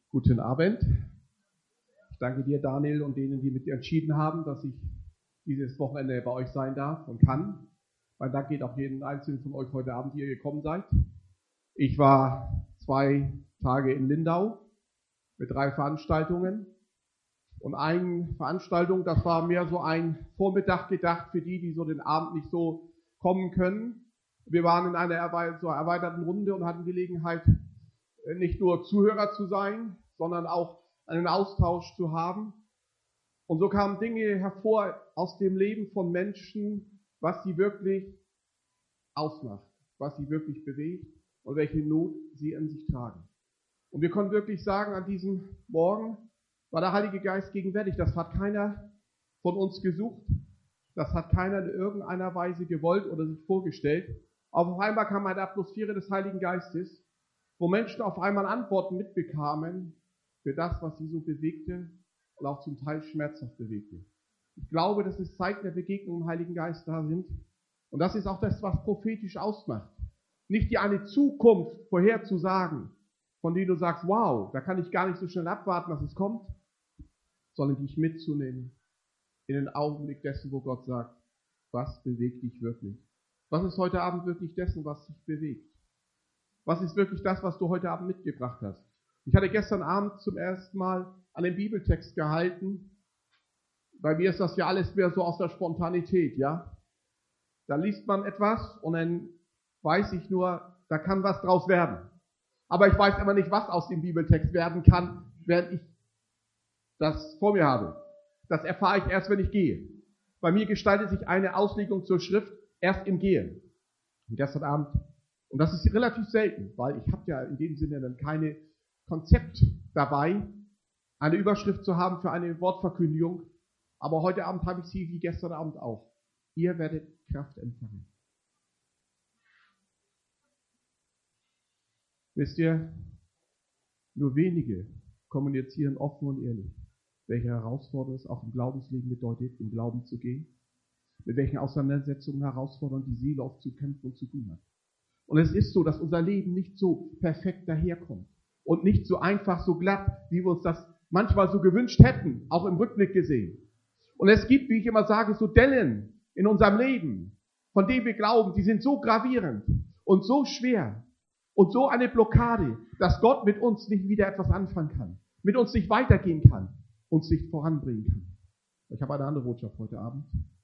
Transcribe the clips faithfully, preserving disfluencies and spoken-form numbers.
Guten Abend. Ich danke dir, Daniel, und denen, die mit dir entschieden haben, dass ich dieses Wochenende bei euch sein darf und kann. Mein Dank geht auch jeden Einzelnen von euch heute Abend, die ihr gekommen seid. Ich war zwei Tage in Lindau mit drei Veranstaltungen. Und eine Veranstaltung, das war mehr so ein Vormittag gedacht für die, die so den Abend nicht so kommen können. Wir waren in einer so erweiterten Runde und hatten Gelegenheit, nicht nur Zuhörer zu sein, sondern auch einen Austausch zu haben. Und so kamen Dinge hervor aus dem Leben von Menschen, was sie wirklich ausmacht, was sie wirklich bewegt und welche Not sie in sich tragen. Und wir konnten wirklich sagen, an diesem Morgen war der Heilige Geist gegenwärtig. Das hat keiner von uns gesucht. Das hat keiner in irgendeiner Weise gewollt oder sich vorgestellt. Aber auf einmal kam eine Atmosphäre des Heiligen Geistes, wo Menschen auf einmal Antworten mitbekamen für das, was sie so bewegte und auch zum Teil schmerzhaft bewegte. Ich glaube, dass es Zeiten der Begegnung im Heiligen Geist da sind. Und das ist auch das, was prophetisch ausmacht. Nicht die eine Zukunft vorherzusagen, von der du sagst, wow, da kann ich gar nicht so schnell abwarten, dass es kommt, sondern dich mitzunehmen in den Augenblick dessen, wo Gott sagt, was bewegt dich wirklich? Was ist heute Abend wirklich dessen, was dich bewegt? Was ist wirklich das, was du heute Abend mitgebracht hast? Ich hatte gestern Abend zum ersten Mal an den Bibeltext gehalten. Bei mir ist das ja alles mehr so aus der Spontanität, ja? Da liest man etwas und dann weiß ich nur, da kann was draus werden. Aber ich weiß immer nicht, was aus dem Bibeltext werden kann, während ich das vor mir habe. Das erfahre ich erst, wenn ich gehe. Bei mir gestaltet sich eine Auslegung zur Schrift erst im Gehen. Und gestern Abend, und das ist relativ selten, weil ich habe ja in dem Sinne dann keine Konzept dabei, eine Überschrift zu haben für eine Wortverkündigung. Aber heute Abend habe ich sie wie gestern Abend auch. Ihr werdet Kraft empfangen. Wisst ihr, nur wenige kommunizieren offen und ehrlich, welche Herausforderung es auch im Glaubensleben bedeutet, im Glauben zu gehen, mit welchen Auseinandersetzungen, Herausforderungen die Seele oft zu kämpfen und zu tun hat. Und es ist so, dass unser Leben nicht so perfekt daherkommt und nicht so einfach, so glatt, wie wir uns das manchmal so gewünscht hätten, auch im Rückblick gesehen. Und es gibt, wie ich immer sage, so Dellen in unserem Leben, von denen wir glauben, die sind so gravierend und so schwer und so eine Blockade, dass Gott mit uns nicht wieder etwas anfangen kann, mit uns nicht weitergehen kann, uns nicht voranbringen kann. Ich habe eine andere Botschaft heute Abend,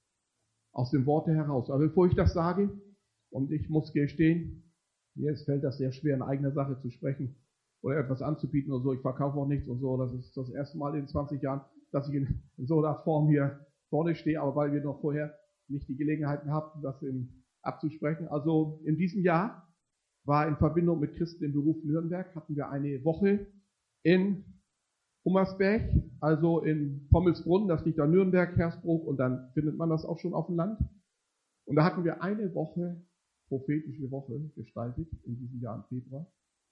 aus dem Worte heraus. Aber bevor ich das sage, und ich muss gestehen, mir fällt das sehr schwer, in eigener Sache zu sprechen oder etwas anzubieten oder so. Ich verkaufe auch nichts und so. Das ist das erste Mal in zwanzig Jahren, dass ich in, in so einer Form hier vorne stehe, aber weil wir noch vorher nicht die Gelegenheiten hatten, das in, abzusprechen. Also in diesem Jahr war in Verbindung mit Christen im Beruf Nürnberg, hatten wir eine Woche in Hummersberg, also in Pommelsbrunn, das liegt an Nürnberg, Hersbruch, und dann findet man das auch schon auf dem Land. Und da hatten wir eine Woche, prophetische Woche gestaltet, in diesem Jahr im Februar.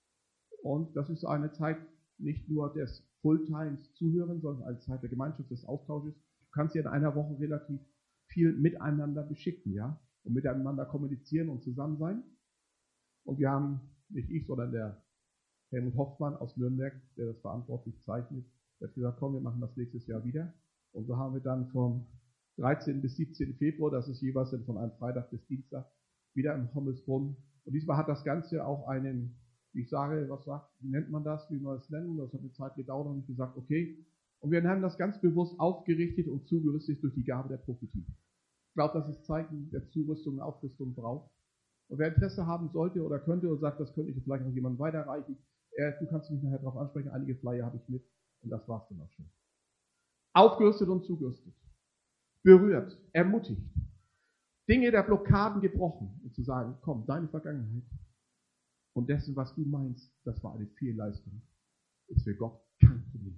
Und das ist eine Zeit nicht nur des Fulltimes Zuhören, sondern eine Zeit der Gemeinschaft, des Austausches. Du kannst ja in einer Woche relativ viel miteinander beschicken, ja, und miteinander kommunizieren und zusammen sein. Und wir haben, nicht ich, sondern der Helmut Hoffmann aus Nürnberg, der das verantwortlich zeichnet, der hat gesagt, komm, wir machen das nächstes Jahr wieder. Und so haben wir dann vom dreizehnten bis siebzehnten Februar, das ist jeweils dann von einem Freitag bis Dienstag, wieder im Pommelsbrunn. Und diesmal hat das Ganze auch einen, wie ich sage, was sagt, wie nennt man das, wie man es nennen, das hat eine Zeit gedauert und ich gesagt, okay. Und wir haben das ganz bewusst aufgerichtet und zugerüstet durch die Gabe der Prophetie. Ich glaube, dass es Zeiten der Zurüstung und Aufrüstung braucht. Und wer Interesse haben sollte oder könnte und sagt, das könnte ich vielleicht noch jemandem weiterreichen, äh, du kannst mich nachher darauf ansprechen, einige Flyer habe ich mit und das war's dann auch schon. Aufgerüstet und zugerüstet. Berührt, ermutigt. Dinge der Blockaden gebrochen und zu sagen, komm, deine Vergangenheit und dessen, was du meinst, das war eine Fehlleistung, ist für Gott kein Problem.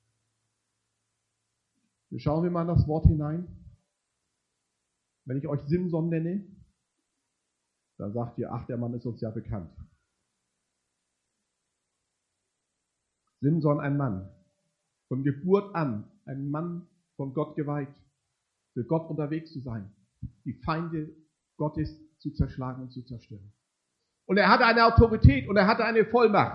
Wir schauen wir mal in das Wort hinein. Wenn ich euch Simson nenne, dann sagt ihr, ach, der Mann ist uns ja bekannt. Simson, ein Mann, von Geburt an, ein Mann von Gott geweiht, für Gott unterwegs zu sein, die Feinde Gottes zu zerschlagen und zu zerstören. Und er hatte eine Autorität und er hatte eine Vollmacht.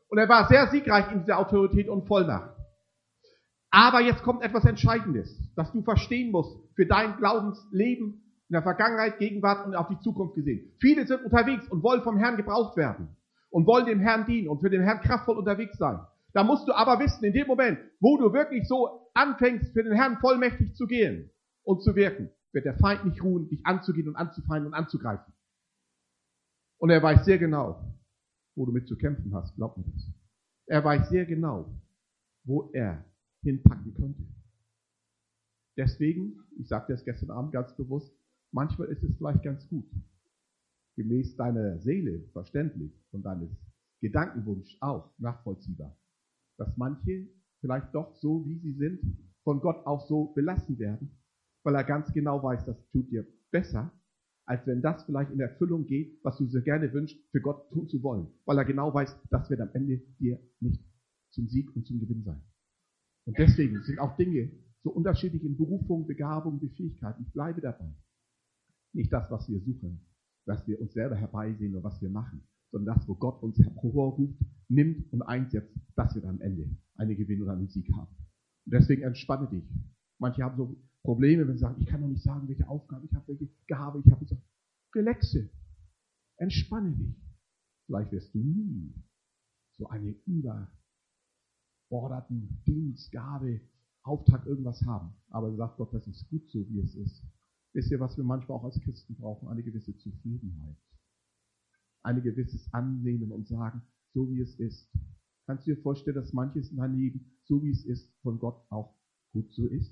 Und er war sehr siegreich in dieser Autorität und Vollmacht. Aber jetzt kommt etwas Entscheidendes, das du verstehen musst für dein Glaubensleben in der Vergangenheit, Gegenwart und auf die Zukunft gesehen. Viele sind unterwegs und wollen vom Herrn gebraucht werden und wollen dem Herrn dienen und für den Herrn kraftvoll unterwegs sein. Da musst du aber wissen, in dem Moment, wo du wirklich so anfängst, für den Herrn vollmächtig zu gehen und zu wirken, wird der Feind nicht ruhen, dich anzugehen und anzufeinden und anzugreifen. Und er weiß sehr genau, wo du mit zu kämpfen hast, glaub mir das. Er weiß sehr genau, wo er hinpacken könnte. Deswegen, ich sagte es gestern Abend ganz bewusst, manchmal ist es vielleicht ganz gut, gemäß deiner Seele, verständlich, und deines Gedankenwunsch auch nachvollziehbar, dass manche vielleicht doch so, wie sie sind, von Gott auch so belassen werden, weil er ganz genau weiß, das tut dir besser, als wenn das vielleicht in Erfüllung geht, was du so gerne wünschst, für Gott tun zu wollen. Weil er genau weiß, das wird am Ende dir nicht zum Sieg und zum Gewinn sein. Und deswegen sind auch Dinge so unterschiedlich in Berufung, Begabung, Befähigkeiten. Ich bleibe dabei. Nicht das, was wir suchen, was wir uns selber herbeisehen und was wir machen, sondern das, wo Gott uns hervorruft, nimmt und einsetzt, dass wir dann am Ende einen Gewinn oder einen Sieg haben. Und deswegen entspanne dich. Manche haben so Probleme, wenn sie sagen, ich kann noch nicht sagen, welche Aufgabe ich habe, welche Gabe ich habe. Ich sage, relaxe, entspanne dich. Vielleicht wirst du nie so eine überforderten Dienstgabe, Auftrag irgendwas haben. Aber sagt Gott, das ist gut so, wie es ist. Wisst ihr, was wir manchmal auch als Christen brauchen? Eine gewisse Zufriedenheit. Ein gewisses Annehmen und sagen, so wie es ist. Kannst du dir vorstellen, dass manches in deinem Leben, so wie es ist, von Gott auch gut so ist?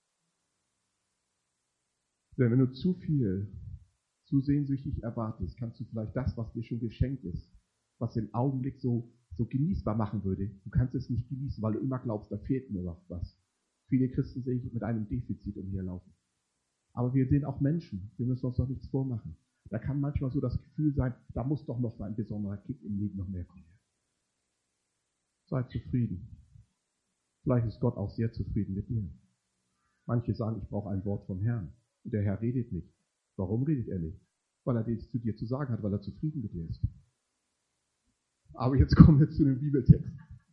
Denn wenn du zu viel, zu sehnsüchtig erwartest, kannst du vielleicht das, was dir schon geschenkt ist, was im Augenblick so, so genießbar machen würde, du kannst es nicht genießen, weil du immer glaubst, da fehlt mir noch was. Viele Christen sehe ich mit einem Defizit umherlaufen. Aber wir sehen auch Menschen, wir müssen uns doch nichts vormachen. Da kann manchmal so das Gefühl sein, da muss doch noch ein besonderer Kick im Leben noch mehr kommen. Sei zufrieden. Vielleicht ist Gott auch sehr zufrieden mit dir. Manche sagen, ich brauche ein Wort vom Herrn. Und der Herr redet nicht. Warum redet er nicht? Weil er das zu dir zu sagen hat, weil er zufrieden mit dir ist. Aber jetzt kommen wir zu dem Bibeltext.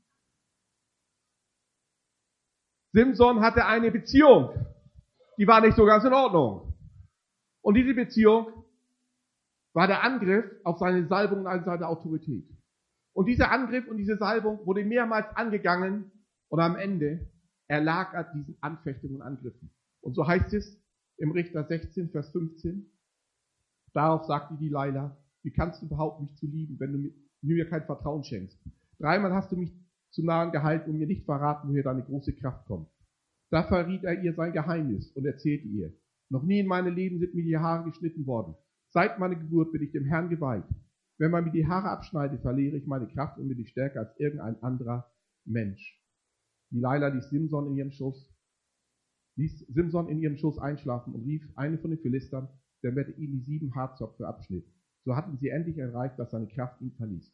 Simson hatte eine Beziehung, die war nicht so ganz in Ordnung. Und diese Beziehung war der Angriff auf seine Salbung und auf seine Autorität. Und dieser Angriff und diese Salbung wurde mehrmals angegangen und am Ende erlag er diesen Anfechtungen und Angriffen. Und so heißt es im Richter sechzehn, Vers fünfzehn, darauf sagte Delilah, wie kannst du behaupten, mich zu lieben, wenn du mir kein Vertrauen schenkst? Dreimal hast du mich zu nahen gehalten und mir nicht verraten, woher deine große Kraft kommt. Da verriet er ihr sein Geheimnis und erzählte ihr, noch nie in meinem Leben sind mir die Haare geschnitten worden. Seit meiner Geburt bin ich dem Herrn geweiht. Wenn man mir die Haare abschneidet, verliere ich meine Kraft und bin ich stärker als irgendein anderer Mensch. Delilah ließ Simson in ihrem Schoß, ließ Simson in ihrem Schoß einschlafen und rief einen von den Philistern, der mit ihm die sieben Haarzöpfe abschnitt. So hatten sie endlich erreicht, dass seine Kraft ihn verließ.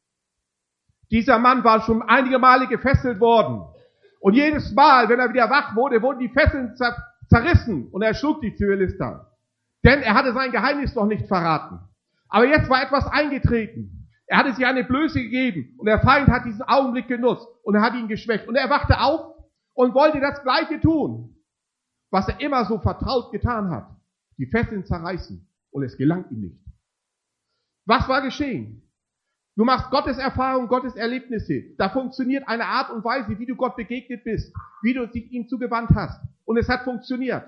Dieser Mann war schon einige Male gefesselt worden. Und jedes Mal, wenn er wieder wach wurde, wurden die Fesseln zerrissen und er schlug die Philister. Denn er hatte sein Geheimnis noch nicht verraten. Aber jetzt war etwas eingetreten. Er hatte sich eine Blöße gegeben und der Feind hat diesen Augenblick genutzt und er hat ihn geschwächt. Und er wachte auf und wollte das Gleiche tun, was er immer so vertraut getan hat. Die Fesseln zerreißen und es gelang ihm nicht. Was war geschehen? Du machst Gottes Erfahrung, Gottes Erlebnisse. Da funktioniert eine Art und Weise, wie du Gott begegnet bist, wie du dich ihm zugewandt hast. Und es hat funktioniert.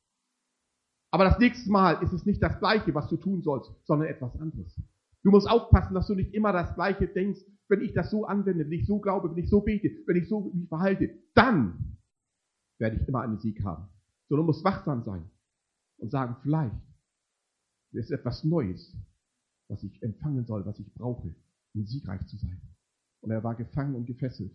Aber das nächste Mal ist es nicht das Gleiche, was du tun sollst, sondern etwas anderes. Du musst aufpassen, dass du nicht immer das Gleiche denkst, wenn ich das so anwende, wenn ich so glaube, wenn ich so bete, wenn ich so mich verhalte, dann werde ich immer einen Sieg haben. Sondern du musst wachsam sein und sagen, vielleicht ist etwas Neues, was ich empfangen soll, was ich brauche, um siegreich zu sein. Und er war gefangen und gefesselt.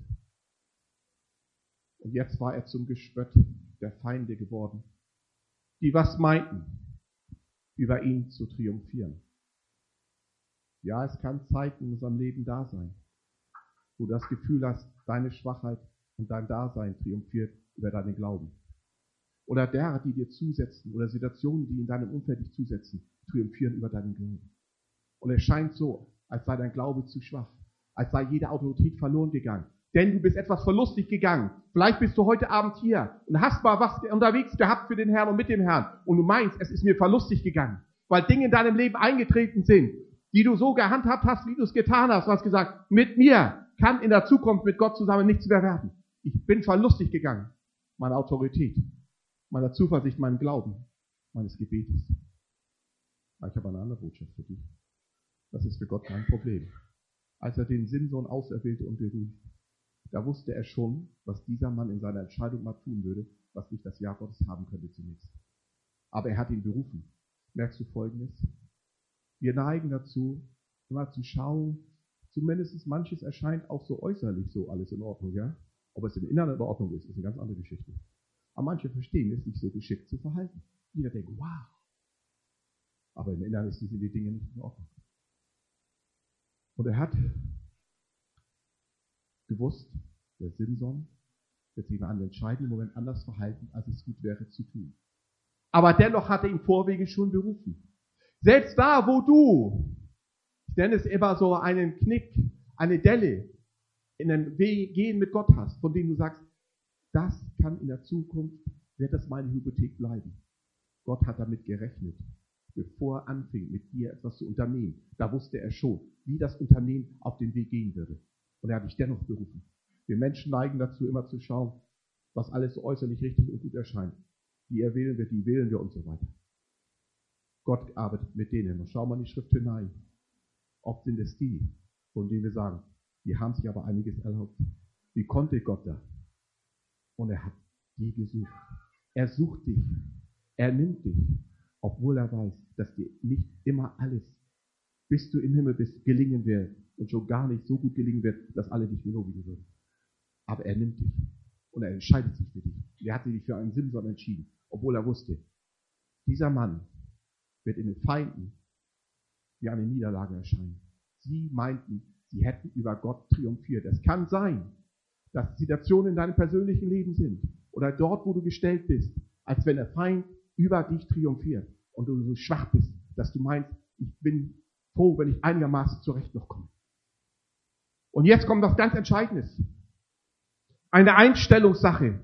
Und jetzt war er zum Gespött der Feinde geworden, die was meinten, über ihn zu triumphieren. Ja, es kann Zeiten in unserem Leben da sein, wo du das Gefühl hast, deine Schwachheit und dein Dasein triumphiert über deinen Glauben. Oder derer, die dir zusetzen, oder Situationen, die in deinem Umfeld dich zusetzen, triumphieren über deinen Glauben. Und es scheint so, als sei dein Glaube zu schwach, als sei jede Autorität verloren gegangen. Denn du bist etwas verlustig gegangen. Vielleicht bist du heute Abend hier und hast mal was unterwegs gehabt für den Herrn und mit dem Herrn. Und du meinst, es ist mir verlustig gegangen. Weil Dinge in deinem Leben eingetreten sind, die du so gehandhabt hast, wie du es getan hast. Du hast gesagt, mit mir kann in der Zukunft mit Gott zusammen nichts mehr werden. Ich bin verlustig gegangen. Meine Autorität, meiner Zuversicht, meinem Glauben, meines Gebetes. Aber ich habe eine andere Botschaft für dich. Das ist für Gott kein Problem. Als er den Simson auserwählte und beruft, da wusste er schon, was dieser Mann in seiner Entscheidung mal tun würde, was nicht das Ja Gottes haben könnte zunächst. Aber er hat ihn berufen. Merkst du Folgendes? Wir neigen dazu, immer zu schauen, zumindest manches erscheint auch so äußerlich so alles in Ordnung, ja? Ob es im Inneren in Ordnung ist, ist eine ganz andere Geschichte. Aber manche verstehen es, sich so geschickt zu verhalten. Jeder denkt, wow. Aber im Inneren sind die Dinge nicht in Ordnung. Und er hat gewusst, der Simson wird sich in einem entscheidenden Moment anders verhalten, als es gut wäre zu tun. Aber dennoch hat er ihn Vorwege schon berufen. Selbst da, wo du, ich nenne es immer so einen Knick, eine Delle in den Weg gehen mit Gott hast, von dem du sagst, das kann in der Zukunft, wird das meine Hypothek bleiben. Gott hat damit gerechnet, bevor er anfing, mit dir etwas zu unternehmen. Da wusste er schon, wie das Unternehmen auf den Weg gehen würde. Und er hat dich dennoch berufen. Wir Menschen neigen dazu, immer zu schauen, was alles so äußerlich richtig und gut erscheint. Die erwählen wir, die wählen wir und so weiter. Gott arbeitet mit denen. Und schau mal in die Schrift hinein. Oft sind es die, von denen wir sagen, die haben sich aber einiges erlaubt. Wie konnte Gott da? Und er hat die gesucht. Er sucht dich. Er nimmt dich. Obwohl er weiß, dass dir nicht immer alles, bis du im Himmel bist, gelingen wird. Und schon gar nicht so gut gelingen wird, dass alle dich belobigen würden. Aber er nimmt dich. Und er entscheidet sich für dich. Er hat sich für einen Simson entschieden. Obwohl er wusste, dieser Mann wird in den Feinden wie eine Niederlage erscheinen. Sie meinten, sie hätten über Gott triumphiert. Es kann sein, dass Situationen in deinem persönlichen Leben sind oder dort, wo du gestellt bist, als wenn der Feind über dich triumphiert und du so schwach bist, dass du meinst, ich bin froh, wenn ich einigermaßen zurecht noch komme. Und jetzt kommt was ganz Entscheidendes. Eine Einstellungssache.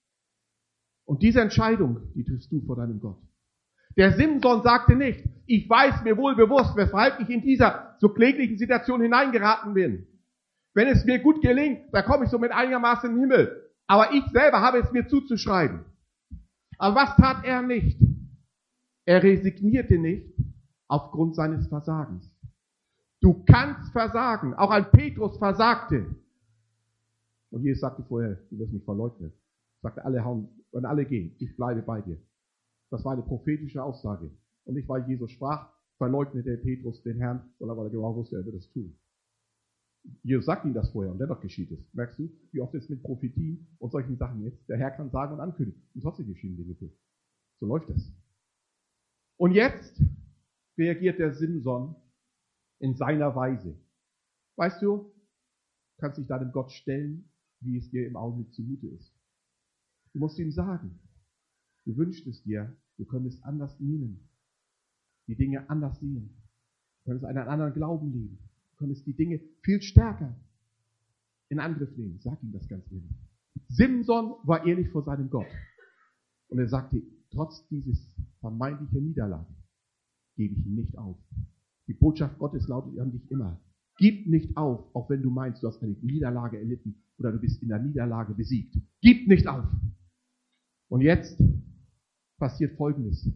Und diese Entscheidung, die triffst du vor deinem Gott. Der Simson sagte nicht, ich weiß mir wohl bewusst, weshalb ich in dieser so kläglichen Situation hineingeraten bin. Wenn es mir gut gelingt, dann komme ich so mit einigermaßen in den Himmel. Aber ich selber habe es mir zuzuschreiben. Aber was tat er nicht? Er resignierte nicht aufgrund seines Versagens. Du kannst versagen. Auch ein Petrus versagte. Und Jesus sagte vorher, du wirst mich verleugnen. Sagte, alle hauen, wenn alle gehen, ich bleibe bei dir. Das war eine prophetische Aussage. Und nicht, weil Jesus sprach, verleugnete Petrus den Herrn, sondern weil er genau wusste, er wird es tun. Jesus sagt ihm das vorher und dennoch geschieht es. Merkst du, wie oft es mit Prophetien und solchen Sachen ist? Der Herr kann sagen und ankündigen. Und trotzdem geschehen Dinge. So läuft das. Und jetzt reagiert der Simson in seiner Weise. Weißt du, kannst dich deinem Gott stellen, wie es dir im Augenblick zumute ist. Du musst ihm sagen, du wünschst es dir, du könntest anders dienen, die Dinge anders sehen, du könntest einen anderen Glauben leben, du könntest die Dinge viel stärker in Angriff nehmen. Sag ihm das ganz ehrlich. Simson war ehrlich vor seinem Gott. Und er sagte, trotz dieses vermeintlichen Niederlage gebe ich ihn nicht auf. Die Botschaft Gottes lautet an dich immer, gib nicht auf, auch wenn du meinst, du hast eine Niederlage erlitten oder du bist in der Niederlage besiegt. Gib nicht auf. Und jetzt passiert Folgendes.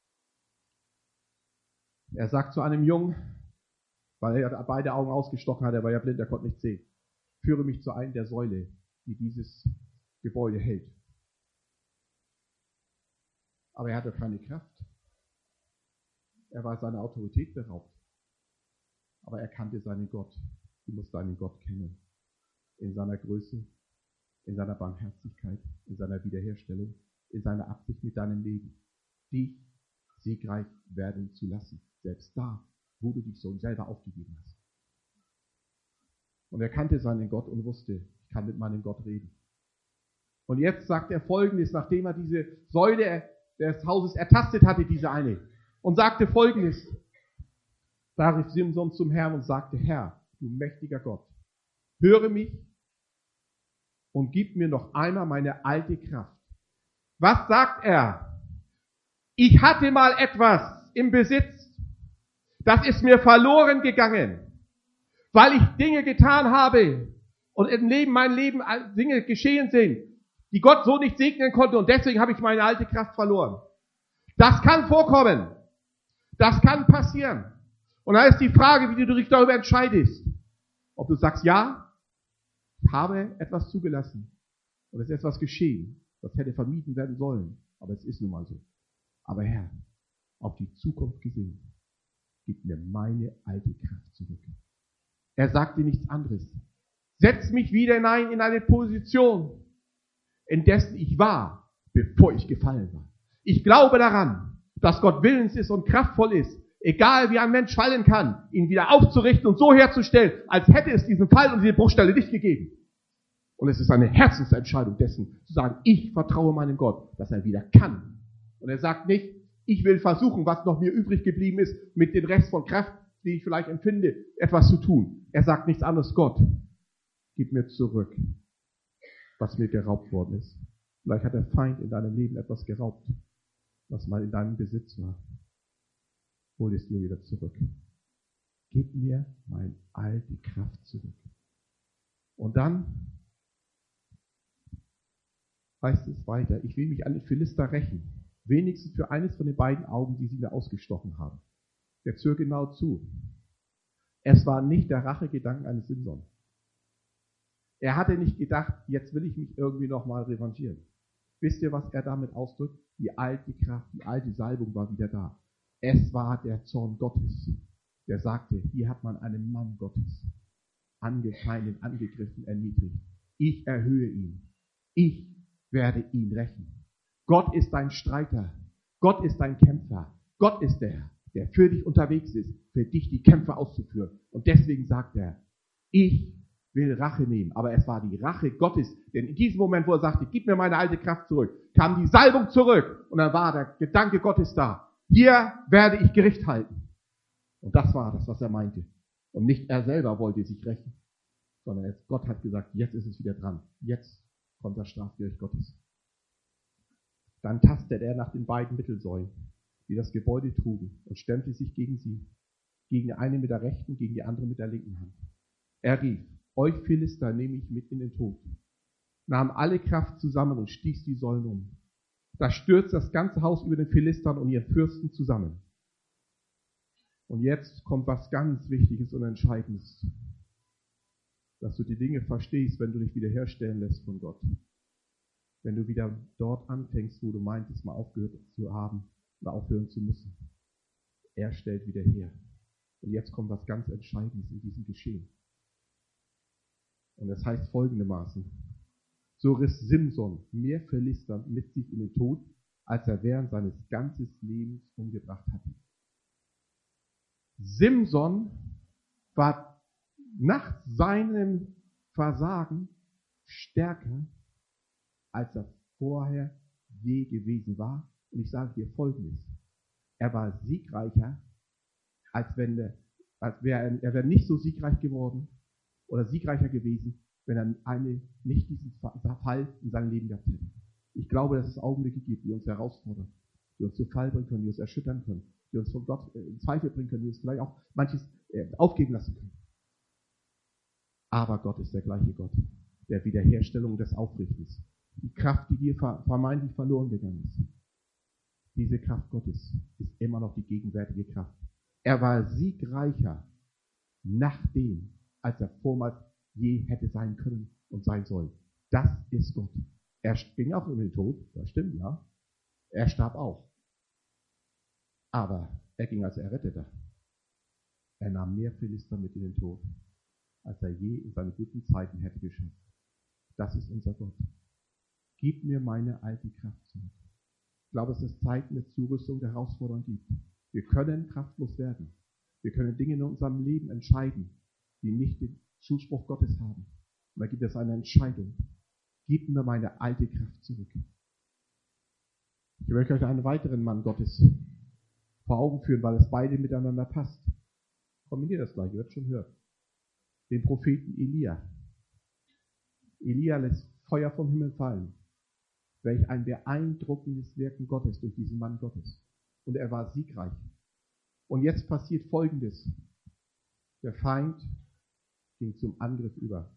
Er sagt zu einem Jungen, weil er beide Augen ausgestochen hat, er war ja blind, er konnte nicht sehen, führe mich zu einem der Säule, die dieses Gebäude hält. Aber er hatte keine Kraft. Er war seiner Autorität beraubt. Aber er kannte seinen Gott. Du musst deinen Gott kennen. In seiner Größe, in seiner Barmherzigkeit, in seiner Wiederherstellung, in seiner Absicht mit deinem Leben, dich siegreich werden zu lassen. Selbst da, wo du dich so selber aufgegeben hast. Und er kannte seinen Gott und wusste, ich kann mit meinem Gott reden. Und jetzt sagt er Folgendes, nachdem er diese Säule des Hauses ertastet hatte, diese eine, und sagte Folgendes. Da rief Simson zum Herrn und sagte, Herr, du mächtiger Gott, höre mich und gib mir noch einmal meine alte Kraft. Was sagt er? Ich hatte mal etwas im Besitz, das ist mir verloren gegangen, weil ich Dinge getan habe und im Leben, mein Leben Dinge geschehen sind, die Gott so nicht segnen konnte und deswegen habe ich meine alte Kraft verloren. Das kann vorkommen. Das kann passieren. Und da ist die Frage, wie du dich darüber entscheidest. Ob du sagst, ja, ich habe etwas zugelassen und es ist etwas geschehen, das hätte vermieden werden sollen, aber es ist nun mal so. Aber Herr, auf die Zukunft gesehen, gib mir meine alte Kraft zurück. Er sagt dir nichts anderes. Setz mich wieder hinein in eine Position, in dessen ich war, bevor ich gefallen war. Ich glaube daran, dass Gott willens ist und kraftvoll ist, egal wie ein Mensch fallen kann, ihn wieder aufzurichten und so herzustellen, als hätte es diesen Fall und diese Bruchstelle nicht gegeben. Und es ist eine Herzensentscheidung dessen, zu sagen, ich vertraue meinem Gott, dass er wieder kann. Und er sagt nicht, ich will versuchen, was noch mir übrig geblieben ist, mit dem Rest von Kraft, die ich vielleicht empfinde, etwas zu tun. Er sagt nichts anderes, Gott, gib mir zurück, was mir geraubt worden ist. Vielleicht hat der Feind in deinem Leben etwas geraubt, was mal in deinem Besitz war. Hol es dir wieder zurück. Gib mir meine alte Kraft zurück. Und dann heißt es weiter, ich will mich an den Philister rächen, wenigstens für eines von den beiden Augen, die sie mir ausgestochen haben. Jetzt hör genau zu. Es war nicht der Rachegedanke eines Simson. Er hatte nicht gedacht, jetzt will ich mich irgendwie nochmal revanchieren. Wisst ihr, was er damit ausdrückt? Die alte Kraft, die alte Salbung war wieder da. Es war der Zorn Gottes, der sagte, hier hat man einen Mann Gottes angefeindet, angegriffen, erniedrigt. Ich erhöhe ihn. Ich werde ihn rächen. Gott ist dein Streiter. Gott ist dein Kämpfer. Gott ist der, der für dich unterwegs ist, für dich die Kämpfe auszuführen. Und deswegen sagt er, ich will Rache nehmen. Aber es war die Rache Gottes. Denn in diesem Moment, wo er sagte, gib mir meine alte Kraft zurück, kam die Salbung zurück. Und dann war der Gedanke Gottes da. Hier werde ich Gericht halten. Und das war das, was er meinte. Und nicht er selber wollte sich rächen, sondern Gott hat gesagt, jetzt ist es wieder dran. Jetzt kommt das Strafgericht Gottes. Dann tastet er nach den beiden Mittelsäulen, die das Gebäude trugen, und stemmte sich gegen sie. Gegen die eine mit der rechten, gegen die andere mit der linken Hand. Er rief, euch Philister nehme ich mit in den Tod. Nahm alle Kraft zusammen und stieß die Säulen um. Da stürzt das ganze Haus über den Philistern und ihren Fürsten zusammen. Und jetzt kommt was ganz Wichtiges und Entscheidendes, dass du die Dinge verstehst, wenn du dich wiederherstellen lässt von Gott. Wenn du wieder dort anfängst, wo du meintest, mal aufgehört zu haben oder aufhören zu müssen. Er stellt wieder her. Und jetzt kommt was ganz Entscheidendes in diesem Geschehen. Und das heißt folgendermaßen: So riss Simson mehr Philister mit sich in den Tod, als er während seines ganzen Lebens umgebracht hatte. Simson war nach seinem Versagen stärker, als er vorher je gewesen war. Und ich sage dir Folgendes: Er war siegreicher, als wenn er, als wäre er, er wäre nicht so siegreich geworden oder siegreicher gewesen, wenn er eine, nicht diesen Fall in seinem Leben gehabt hätte. Ich glaube, dass es Augenblicke gibt, die uns herausfordern, die uns zu Fall bringen können, die uns erschüttern können, die uns von Gott äh, in Zweifel bringen können, die uns vielleicht auch manches äh, aufgeben lassen können. Aber Gott ist der gleiche Gott, der Wiederherstellung des Aufrichtens. Die Kraft, die dir vermeintlich verloren gegangen ist, diese Kraft Gottes ist immer noch die gegenwärtige Kraft. Er war siegreicher nachdem, als er vormals je hätte sein können und sein sollen. Das ist Gott. Er ging auch in den Tod, das stimmt, ja. Er starb auch. Aber er ging als Erretteter. Er nahm mehr Philister mit in den Tod, als er je in seinen guten Zeiten hätte geschafft. Das ist unser Gott. Gib mir meine alte Kraft zurück. Ich glaube, dass es Zeiten der Zurüstung, der Herausforderung gibt. Wir können kraftlos werden. Wir können Dinge in unserem Leben entscheiden, die nicht den Zuspruch Gottes haben. Und da gibt es eine Entscheidung. Gib mir meine alte Kraft zurück. Ich möchte euch einen weiteren Mann Gottes vor Augen führen, weil es beide miteinander passt. Kombiniert das gleich, ihr werdet schon hören. Den Propheten Elia. Elia lässt Feuer vom Himmel fallen. Welch ein beeindruckendes Wirken Gottes durch diesen Mann Gottes. Und er war siegreich. Und jetzt passiert Folgendes. Der Feind ging zum Angriff über.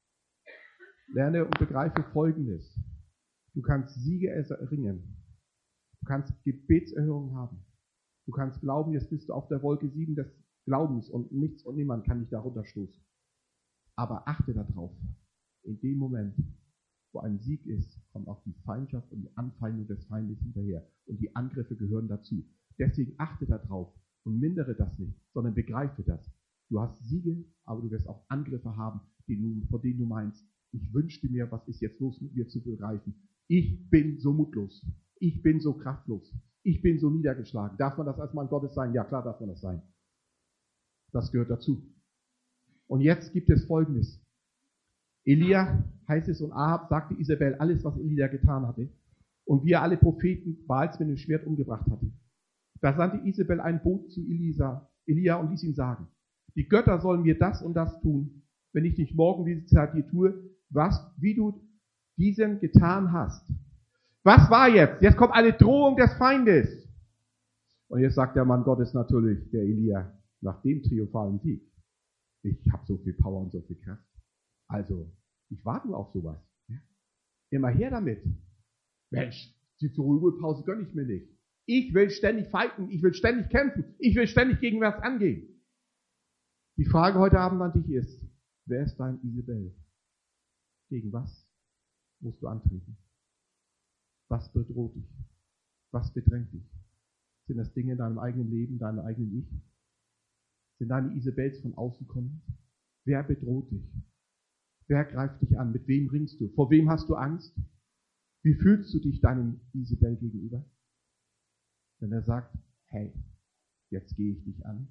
Lerne und begreife Folgendes. Du kannst Siege erringen. Du kannst Gebetserhörung haben. Du kannst glauben, jetzt bist du auf der Wolke sieben des Glaubens und nichts und niemand kann dich darunter stoßen. Aber achte darauf. In dem Moment, wo ein Sieg ist, kommt auch die Feindschaft und die Anfeindung des Feindes hinterher. Und die Angriffe gehören dazu. Deswegen achte darauf und mindere das nicht, sondern begreife das. Du hast Siege, aber du wirst auch Angriffe haben, die du, von denen du meinst, ich wünschte mir, was ist jetzt los mit mir zu begreifen. Ich bin so mutlos. Ich bin so kraftlos. Ich bin so niedergeschlagen. Darf man das als Mann Gottes sein? Ja, klar darf man das sein. Das gehört dazu. Und jetzt gibt es Folgendes. Elia, heißt es, und Ahab sagte Isabel alles, was Elia getan hatte. Und wie er alle Propheten Baals mit dem Schwert umgebracht hatte. Da sandte Isabel ein Boot zu Elisa, Elia und ließ ihn sagen, die Götter sollen mir das und das tun, wenn ich nicht morgen diese Zeit hier tue, was, wie du diesen getan hast. Was war jetzt? Jetzt kommt eine Drohung des Feindes. Und jetzt sagt der Mann Gottes natürlich, der Elia, nach dem triumphalen Sieg, ich habe so viel Power und so viel Kraft. Also, ich warte auf sowas. Ja? Immer her damit. Mensch, die Ruhepause gönne ich mir nicht. Ich will ständig fighten, ich will ständig kämpfen, ich will ständig gegen was angehen. Die Frage heute Abend an dich ist, wer ist dein Isabel? Gegen was musst du antreten? Was bedroht dich? Was bedrängt dich? Sind das Dinge in deinem eigenen Leben, deinem eigenen Ich? Sind deine Isabels von außen kommend? Wer bedroht dich? Wer greift dich an? Mit wem ringst du? Vor wem hast du Angst? Wie fühlst du dich deinem Isabel gegenüber? Wenn er sagt, hey, jetzt gehe ich dich an.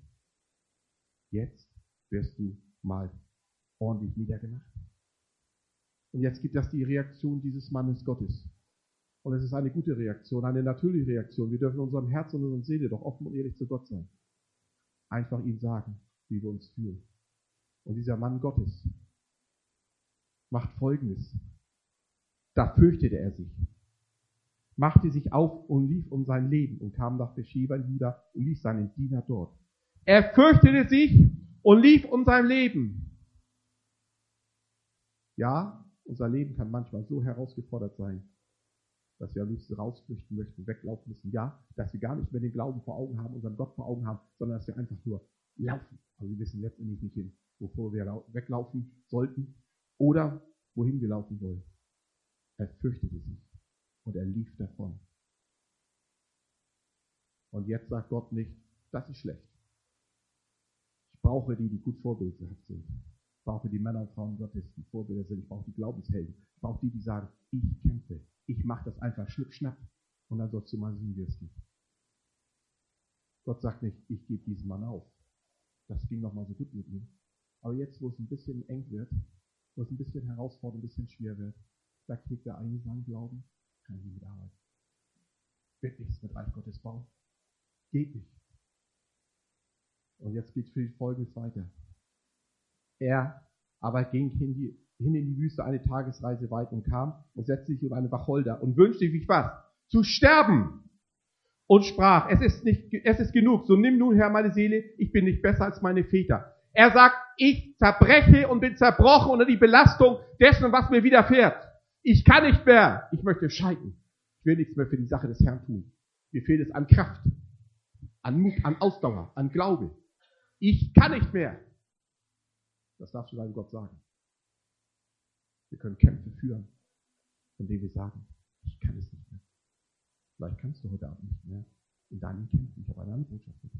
Jetzt wirst du mal ordentlich niedergemacht. Und jetzt gibt es die Reaktion dieses Mannes Gottes. Und es ist eine gute Reaktion, eine natürliche Reaktion. Wir dürfen in unserem Herz und in unserer Seele doch offen und ehrlich zu Gott sein. Einfach ihm sagen, wie wir uns fühlen. Und dieser Mann Gottes macht Folgendes. Da fürchtete er sich, machte sich auf und lief um sein Leben und kam nach Beersheba in Juda und ließ seinen Diener dort. Er fürchtete sich und lief um sein Leben. Ja, unser Leben kann manchmal so herausgefordert sein, dass wir am liebsten rausflüchten möchten, weglaufen müssen. Ja, dass wir gar nicht mehr den Glauben vor Augen haben, unseren Gott vor Augen haben, sondern dass wir einfach nur laufen. Aber wir wissen letztendlich nicht hin, wovor wir weglaufen sollten oder wohin wir laufen wollen. Er fürchtete sich und er lief davon. Und jetzt sagt Gott nicht, das ist schlecht. Ich brauche die, die gut vorbildhaft sind. Ich brauche die Männer und Frauen Gottes, die Vorbilder sind. Ich brauche die Glaubenshelden. Ich brauche die, die sagen, ich kämpfe. Ich mache das einfach schnipp, schnapp. Und dann sollst du mal sehen, wie es geht. Gott sagt nicht, ich gebe diesen Mann auf. Das ging noch mal so gut mit ihm. Aber jetzt, wo es ein bisschen eng wird, wo es ein bisschen herausfordernd, ein bisschen schwer wird, da kriegt er einen seinen Glauben, kann ich nicht arbeiten. Wird nichts mit Reich Gottes bauen. Geht nicht. Und jetzt geht Folgendes weiter. Er aber ging hin, die, hin in die Wüste eine Tagesreise weit und kam und setzte sich unter eine Wacholder und wünschte sich was? Zu sterben! Und sprach, es ist nicht, es ist genug, so nimm nun, Herr, meine Seele, ich bin nicht besser als meine Väter. Er sagt, ich zerbreche und bin zerbrochen unter die Belastung dessen, was mir widerfährt. Ich kann nicht mehr. Ich möchte scheiden. Ich will nichts mehr für die Sache des Herrn tun. Mir fehlt es an Kraft, an Mut, an Ausdauer, an Glaube. Ich kann nicht mehr. Das darfst du deinem Gott sagen. Wir können Kämpfe führen, von denen wir sagen, ich kann es nicht mehr. Vielleicht kannst du heute Abend nicht mehr in deinen Kämpfen. Ich habe eine andere Botschaft für dich.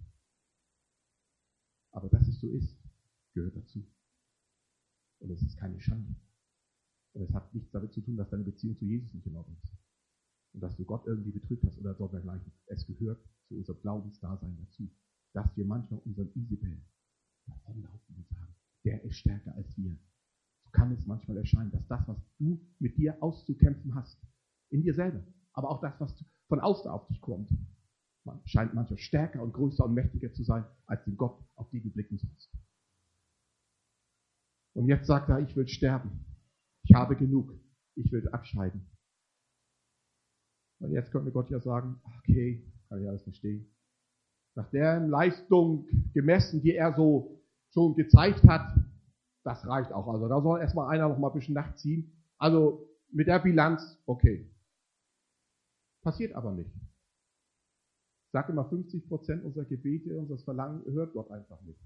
Aber dass es so ist, gehört dazu. Und es ist keine Schande. Und es hat nichts damit zu tun, dass deine Beziehung zu Jesus nicht in Ordnung ist. Und dass du Gott irgendwie betrügt hast oder so dergleichen. Es gehört zu unserem Glaubensdasein dazu. Dass wir manchmal unseren Isabel davonlaufen und sagen, der ist stärker als wir. So kann es manchmal erscheinen, dass das, was du mit dir auszukämpfen hast, in dir selber, aber auch das, was von außen auf dich kommt, man scheint manchmal stärker und größer und mächtiger zu sein, als den Gott, auf den du blicken sollst. Und jetzt sagt er, ich will sterben. Ich habe genug. Ich will abscheiden. Und jetzt könnte Gott ja sagen, okay, kann ich alles verstehen. Nach der Leistung gemessen, die er so schon gezeigt hat, das reicht auch. Also da soll erstmal einer noch mal ein bisschen nachziehen. Also mit der Bilanz, okay. Passiert aber nicht. Ich sage immer, fünfzig Prozent unserer Gebete, unseres Verlangen hört Gott einfach nicht.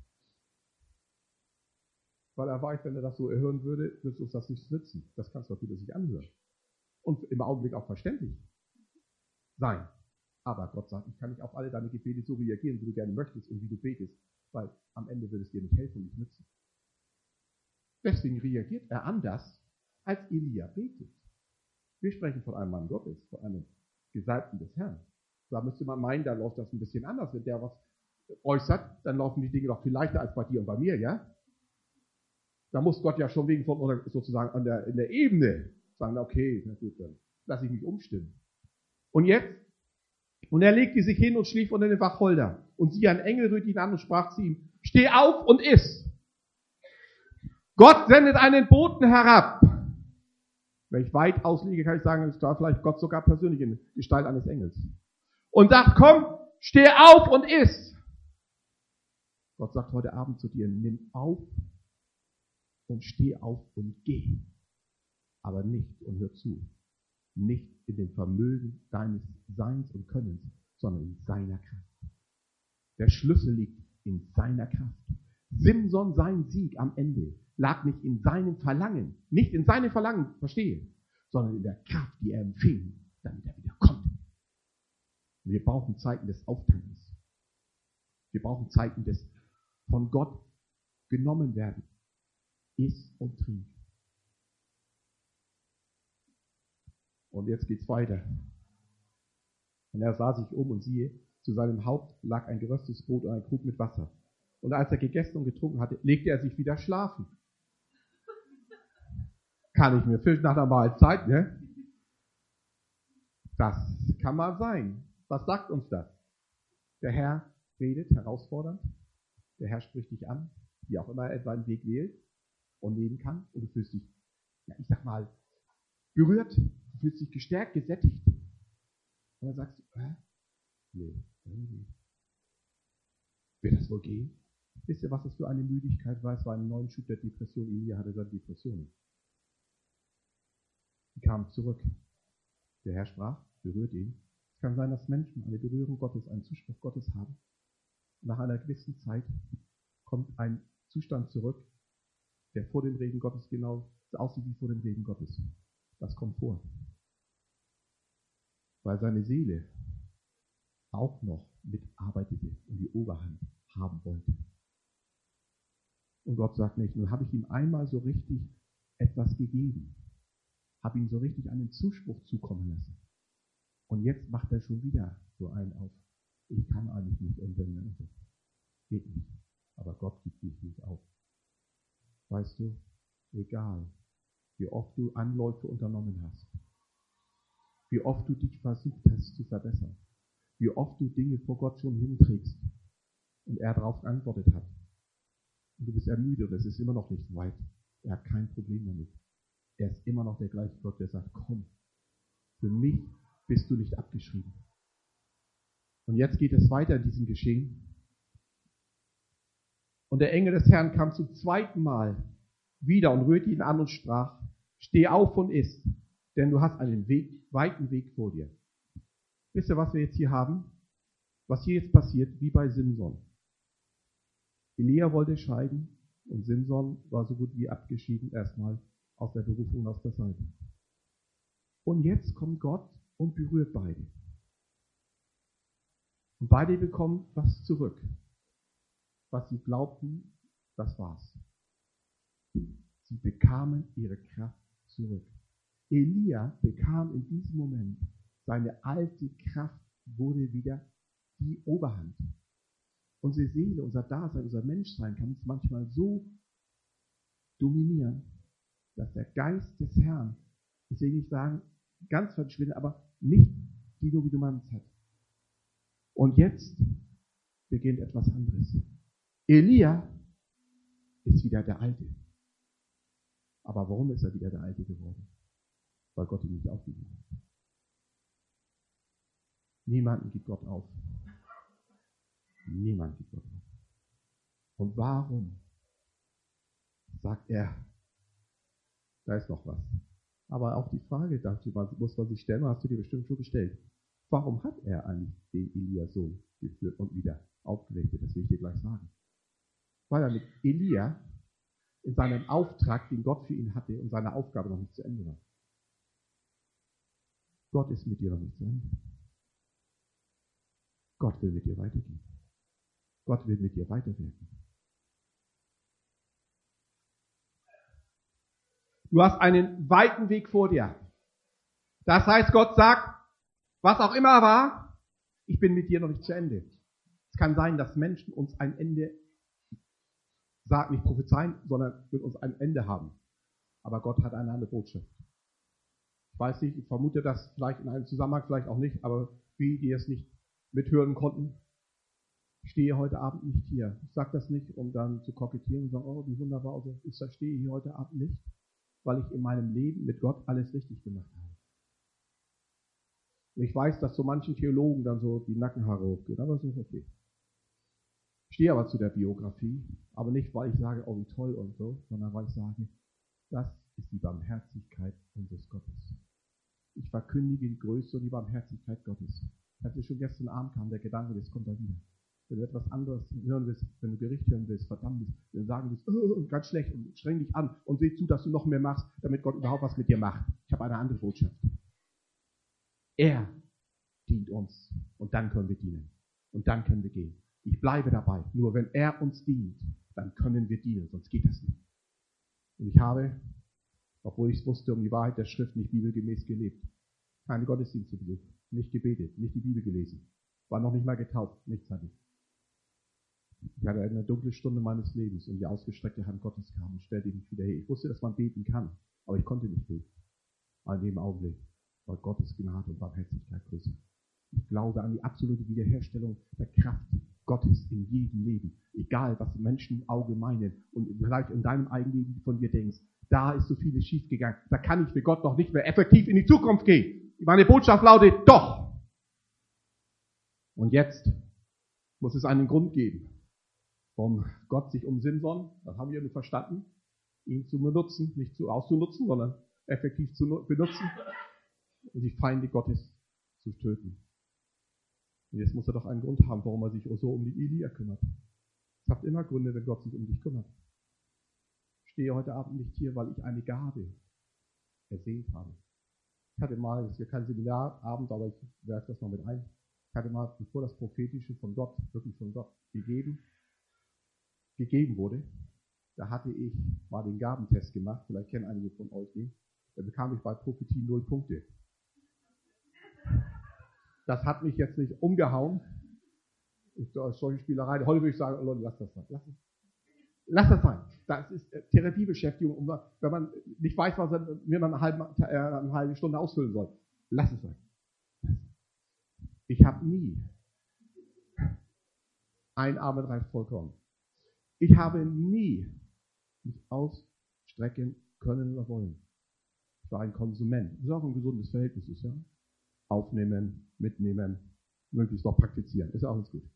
Weil er weiß, wenn er das so erhören würde, würde uns das nichts nützen. Das kannst du auch wieder sich anhören. Und im Augenblick auch verständlich sein. Aber Gott sagt, ich kann nicht auf alle deine Gebete so reagieren, wie du gerne möchtest und wie du betest, weil am Ende würde es dir nicht helfen und nicht nützen. Deswegen reagiert er anders, als Elia betet. Wir sprechen von einem Mann Gottes, von einem Gesalbten des Herrn. Da müsste man meinen, da läuft das ein bisschen anders. Wenn der was äußert, dann laufen die Dinge doch viel leichter als bei dir und bei mir, ja? Da muss Gott ja schon wegen von, oder sozusagen an der, in der Ebene sagen, okay, na gut, dann lasse ich mich umstimmen. Und jetzt? Und er legte sich hin und schlief unter den Wacholder. Und siehe, ein Engel rührte ihn an und sprach zu ihm, steh auf und iss. Gott sendet einen Boten herab. Wenn ich weit auslege, kann ich sagen, es war vielleicht Gott sogar persönlich in Gestalt eines Engels. Und sagt, komm, steh auf und iss. Gott sagt heute Abend zu dir, nimm auf und steh auf und geh. Aber nicht, und hör zu, nicht in dem Vermögen deines Seins und Könnens, sondern in seiner Kraft. Der Schlüssel liegt in seiner Kraft. Simson, sein Sieg am Ende, lag nicht in seinem Verlangen, nicht in seinem Verlangen, verstehe, sondern in der Kraft, die er empfing, damit er wieder kommt. Wir brauchen Zeiten des Auftankens. Wir brauchen Zeiten des von Gott genommen werden. Iss und trink. Und jetzt geht's weiter. Und er sah sich um und siehe, zu seinem Haupt lag ein geröstetes Brot und ein Krug mit Wasser. Und als er gegessen und getrunken hatte, legte er sich wieder schlafen. Kann ich mir vorstellen, nach einer Mahlzeit, ne? Das kann mal sein. Was sagt uns das? Der Herr redet herausfordernd. Der Herr spricht dich an, wie auch immer er seinen Weg wählt und nehmen kann. Und du fühlst dich, ja, ich sag mal, berührt. Du fühlst dich gestärkt, gesättigt. Und dann sagst du, hä? Nee, irgendwie. Wird das wohl gehen? Wisst ihr, was das für eine Müdigkeit war? Es war ein neuen Schub der Depression. Elia hatte seine Depressionen. Die kamen zurück. Der Herr sprach, berührt ihn. Es kann sein, dass Menschen eine Berührung Gottes, einen Zuspruch Gottes haben. Nach einer gewissen Zeit kommt ein Zustand zurück, der vor dem Reden Gottes genau aussieht wie vor dem Reden Gottes. Das kommt vor. Weil seine Seele auch noch mitarbeitete und die Oberhand haben wollte. Und Gott sagt nicht, nun habe ich ihm einmal so richtig etwas gegeben, habe ihm so richtig einen Zuspruch zukommen lassen. Und jetzt macht er schon wieder so einen auf. Ich kann eigentlich nicht und wenn dann geht nicht. Aber Gott gibt dich nicht auf. Weißt du, egal, wie oft du Anläufe unternommen hast, wie oft du dich versucht hast zu verbessern, wie oft du Dinge vor Gott schon hinträgst und er darauf geantwortet hat. Und du bist ermüdet und es ist immer noch nicht weit. Er hat kein Problem damit. Er ist immer noch der gleiche Gott, der sagt, komm, für mich bist du nicht abgeschrieben. Und jetzt geht es weiter in diesem Geschehen. Und der Engel des Herrn kam zum zweiten Mal wieder und rührte ihn an und sprach, steh auf und iss, denn du hast einen Weg, weiten Weg vor dir. Wisst ihr, was wir jetzt hier haben? Was hier jetzt passiert, wie bei Simson. Elia wollte scheiden und Simson war so gut wie abgeschieden erstmal aus der Berufung aus der Seite. Und jetzt kommt Gott und berührt beide. Und beide bekommen was zurück. Was sie glaubten, das war's. Sie bekamen ihre Kraft zurück. Elia bekam in diesem Moment, seine alte Kraft wurde wieder die Oberhand. Unsere Seele, unser Dasein, unser Menschsein kann uns manchmal so dominieren, dass der Geist des Herrn, ich will nicht sagen, ganz verschwindet, aber nicht die Dominanz hat. Und jetzt beginnt etwas anderes. Elia ist wieder der Alte. Aber warum ist er wieder der Alte geworden? Weil Gott ihn nicht aufgegeben hat. Niemanden gibt Gott auf. Niemand gibt Gott auf. Und warum sagt er, da ist noch was. Aber auch die Frage, dazu muss man sich stellen, hast du dir bestimmt schon gestellt. Warum hat er eigentlich den Elia so geführt und wieder aufgerichtet? Das will ich dir gleich sagen. Weil er mit Elia in seinem Auftrag, den Gott für ihn hatte, und seine Aufgabe noch nicht zu Ende war. Gott ist mit dir noch nicht zu Ende. Gott will mit dir weitergehen. Gott will mit dir weiterwirken. Du hast einen weiten Weg vor dir. Das heißt, Gott sagt, was auch immer war, ich bin mit dir noch nicht zu Ende. Es kann sein, dass Menschen uns ein Ende, sagt nicht prophezeien, sondern mit uns ein Ende haben. Aber Gott hat eine andere Botschaft. Ich weiß nicht, ich vermute das vielleicht in einem Zusammenhang, vielleicht auch nicht, aber wie die es nicht mithören konnten, ich stehe heute Abend nicht hier. Ich sage das nicht, um dann zu kokettieren und sagen, oh, wie wunderbar, also ich stehe hier heute Abend nicht, weil ich in meinem Leben mit Gott alles richtig gemacht habe. Und ich weiß, dass so manchen Theologen dann so die Nackenhaare hochgehen, aber es ist okay. Ich stehe aber zu der Biografie, aber nicht, weil ich sage, oh, wie toll und so, sondern weil ich sage, das ist die Barmherzigkeit unseres Gottes. Ich verkündige die Größe und die Barmherzigkeit Gottes. Ich hatte schon gestern Abend kam der Gedanke, das kommt da wieder. Wenn du etwas anderes hören willst, wenn du Gericht hören willst, verdammt bist, wenn du sagen willst, oh, ganz schlecht und streng dich an und seh zu, dass du noch mehr machst, damit Gott überhaupt was mit dir macht. Ich habe eine andere Botschaft. Er dient uns und dann können wir dienen. Und dann können wir gehen. Ich bleibe dabei. Nur wenn er uns dient, dann können wir dienen, sonst geht das nicht. Und ich habe, obwohl ich es wusste, um die Wahrheit der Schrift nicht bibelgemäß gelebt. Keine Gottesdienste besucht, nicht gebetet, nicht die Bibel gelesen. War noch nicht mal getauft, nichts hatte ich. Ich hatte eine dunkle Stunde meines Lebens und die ausgestreckte Hand Gottes kam und stellte mich wieder her. Ich wusste, dass man beten kann, aber ich konnte nicht beten. Aber in dem Augenblick war Gottes Gnade und Barmherzigkeit größer. Ich glaube an die absolute Wiederherstellung der Kraft Gottes in jedem Leben. Egal, was Menschen im Auge meinen und vielleicht in deinem eigenen Leben von dir denkst. Da ist so vieles schiefgegangen. Da kann ich für Gott noch nicht mehr effektiv in die Zukunft gehen. Meine Botschaft lautet, doch! Und jetzt muss es einen Grund geben, warum Gott sich um Sinn soll, das haben wir nun verstanden, ihn zu benutzen, nicht zu auszunutzen, sondern effektiv zu benutzen und die Feinde Gottes zu töten. Und jetzt muss er doch einen Grund haben, warum er sich so um die Elia kümmert. Es hat immer Gründe, wenn Gott sich um dich kümmert. Ich stehe heute Abend nicht hier, weil ich eine Gabe ersehnt habe. Ich hatte mal, das ist ja kein Seminarabend, aber ich werfe das mal mit ein. Ich hatte mal, bevor das Prophetische von Gott, wirklich von Gott gegeben, gegeben wurde, da hatte ich mal den Gabentest gemacht, vielleicht kennen einige von euch den, da bekam ich bei Prophetie null Punkte. Das hat mich jetzt nicht umgehauen. Ich, solche Spielereien. Heute würde ich sagen, Leute, lass das sein. Lass, lass das sein. Das ist Therapiebeschäftigung, wenn man nicht weiß, was er, wie man eine halbe, äh, eine halbe Stunde ausfüllen soll. Lass es sein. Ich habe nie ein Amen reicht vollkommen. Ich habe nie mich ausstrecken können oder wollen. Ich war ein Konsument. Das ist auch ein gesundes Verhältnis, ist ja. Aufnehmen, mitnehmen, möglichst noch praktizieren. Ist auch alles gut.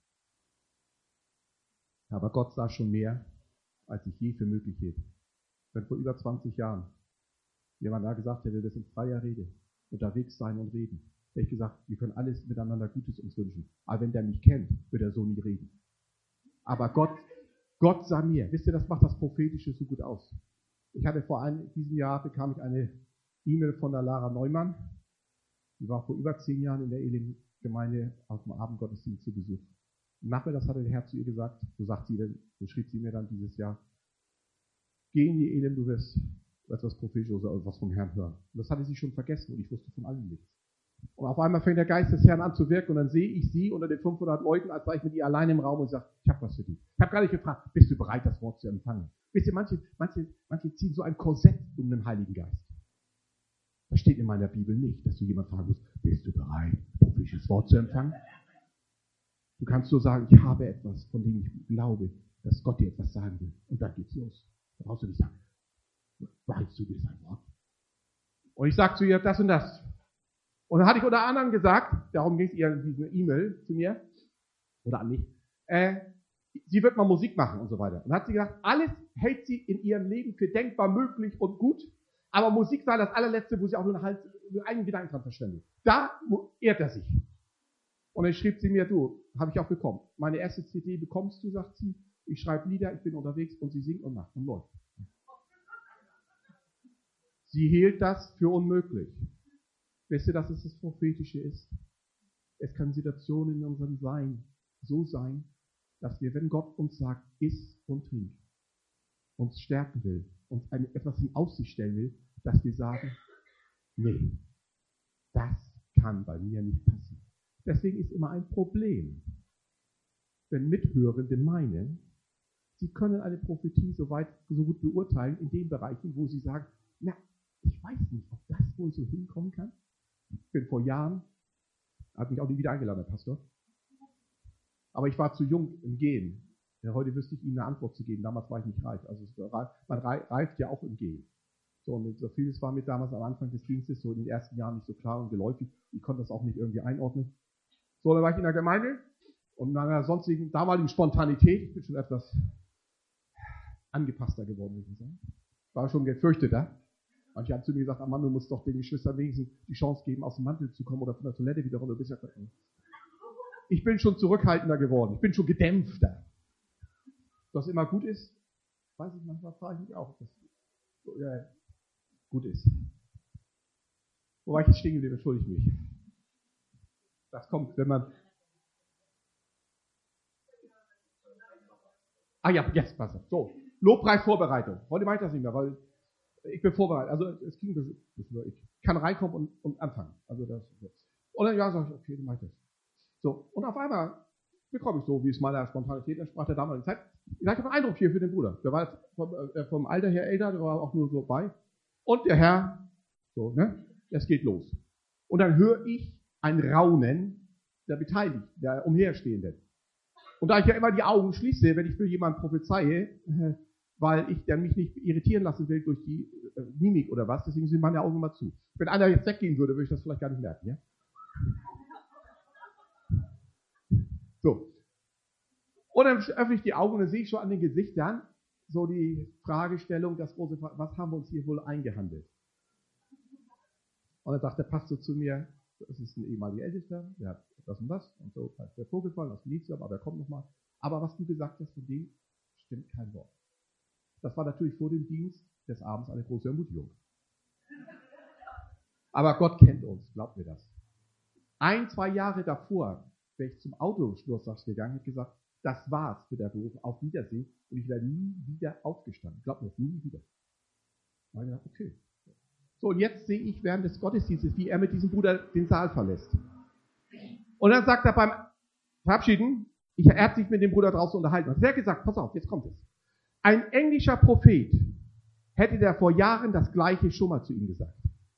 Aber Gott sah schon mehr, als ich je für möglich hielt. Wenn vor über zwanzig Jahren jemand da gesagt hätte, wir sind freier Rede, unterwegs sein und reden, hätte ich gesagt, wir können alles miteinander Gutes uns wünschen. Aber wenn der mich kennt, wird er so nie reden. Aber Gott, Gott sah mir. Wisst ihr, das macht das Prophetische so gut aus. Ich hatte vor einem, diesem Jahr bekam ich eine E-Mail von der Lara Neumann. Die war vor über zehn Jahren in der Elim-Gemeinde auf dem Abendgottesdienst zu Besuch. Nachmittags hatte der Herr zu ihr gesagt, so sagt sie denn, so schrieb sie mir dann dieses Jahr, geh in die Elim, du wirst etwas Prophetisches oder was vom Herrn hören. Und das hatte sie schon vergessen und ich wusste von allem nichts. Und auf einmal fängt der Geist des Herrn an zu wirken und dann sehe ich sie unter den fünfhundert Leuten, als sei ich mit ihr allein im Raum und sage, ich habe was für dich. Ich habe gar nicht gefragt, bist du bereit, das Wort zu empfangen? Wisst ihr, manche, manche, manche ziehen so ein Korsett um den Heiligen Geist. Das steht in meiner Bibel nicht, dass du jemand fragen musst, bist du bereit, prophetisches Wort zu empfangen? Du kannst nur sagen, ich habe etwas, von dem ich glaube, dass Gott dir etwas sagen will. Und dann geht's los. Da brauchst du nicht sagen, weißt du das ein Wort? Und ich sage zu ihr das und das. Und dann hatte ich unter anderem gesagt, darum ging es ihr in dieser E-Mail zu mir, oder an mich, äh, sie wird mal Musik machen und so weiter. Und dann hat sie gesagt, alles hält sie in ihrem Leben für denkbar möglich und gut, aber Musik sei das allerletzte, wo sie auch nur einen, nur einen Gedanken dran verschwendet. Da ehrt er sich. Und dann schrieb sie mir, du, habe ich auch bekommen. Meine erste C D bekommst du, sagt sie. Ich schreibe Lieder, ich bin unterwegs und sie singt und macht und läuft. Sie hielt das für unmöglich. Wisst ihr, dass es das Prophetische ist? Es kann Situationen in unserem Sein so sein, dass wir, wenn Gott uns sagt, iss und trink, uns stärken will, uns etwas in Aussicht stellen will, dass wir sagen, nee, das kann bei mir nicht passieren. Deswegen ist immer ein Problem, wenn Mithörende meinen, sie können eine Prophetie so weit, so gut beurteilen in den Bereichen, wo sie sagen, na, ich weiß nicht, ob das wohl so hinkommen kann. Ich bin vor Jahren, hat mich auch nie wieder eingeladen, der Pastor, aber ich war zu jung im Gehen. Ja, heute wüsste ich Ihnen eine Antwort zu geben, damals war ich nicht reif. Also man reift ja auch im Gehen. So, und so vieles war mir damals am Anfang des Dienstes so in den ersten Jahren nicht so klar und geläufig. Ich konnte das auch nicht irgendwie einordnen. So, dann war ich in der Gemeinde und in meiner sonstigen, damaligen Spontanität, ich bin schon etwas angepasster geworden, würde ich sagen. War schon gefürchteter. Manche haben zu mir gesagt, ah Mann, du musst doch den Geschwistern wenigstens die Chance geben, aus dem Mantel zu kommen oder von der Toilette wieder runter. Ich bin schon zurückhaltender geworden, ich bin schon gedämpfter. Was immer gut ist, weiß ich manchmal, frage ich mich auch, ob das so, ja, gut ist. Wo war ich jetzt stehen geblieben, entschuldige mich. Das kommt, wenn man... Ah ja, jetzt passt das. So, Lobpreisvorbereitung. Heute mache ich das nicht mehr, weil ich bin vorbereitet. Also es ging bis, bis nur ich kann reinkommen und, und anfangen. Also das. Und dann ja, sage ich, okay, dann mache ich das. So, und auf einmal bekomme ich so, wie es meiner Spontanität entsprach der damaligen Zeit. Ich habe einen Eindruck hier für den Bruder. Der war vom, äh, vom Alter her älter, der war auch nur so bei. Und der Herr, so, ne, es geht los. Und dann höre ich ein Raunen der Beteiligten, der Umherstehenden. Und da ich ja immer die Augen schließe, wenn ich für jemanden prophezeie, äh, weil ich dann mich nicht irritieren lassen will durch die äh, Mimik oder was, deswegen sind meine Augen immer zu. Wenn einer jetzt weggehen würde, würde ich das vielleicht gar nicht merken, ja? So. Und dann öffne ich die Augen und dann sehe ich schon an den Gesichtern so die Fragestellung, das große Frage, was haben wir uns hier wohl eingehandelt? Und dann sagt der Pastor zu mir, das ist ein ehemaliger Ältester, der hat das und das und so, ist der vorgefallen, aus dem Lithium, aber er kommt nochmal. Aber was du gesagt hast von dem, stimmt kein Wort. Das war natürlich vor dem Dienst des Abends eine große Ermutigung. Aber Gott kennt uns, glaubt mir das. Ein, zwei Jahre davor wäre ich zum Autoschnurrsatz gegangen und gesagt, das war's für der Beruf, auf Wiedersehen und ich werde nie wieder aufgestanden. Glaubt mir, nie wieder. Da habe ich gedacht, okay. So, und jetzt sehe ich während des Gottesdienstes, wie er mit diesem Bruder den Saal verlässt. Und dann sagt er beim Verabschieden, ich, er hat sich mit dem Bruder draußen unterhalten. Und er hat gesagt, pass auf, jetzt kommt es. Ein englischer Prophet hätte der vor Jahren das Gleiche schon mal zu ihm gesagt.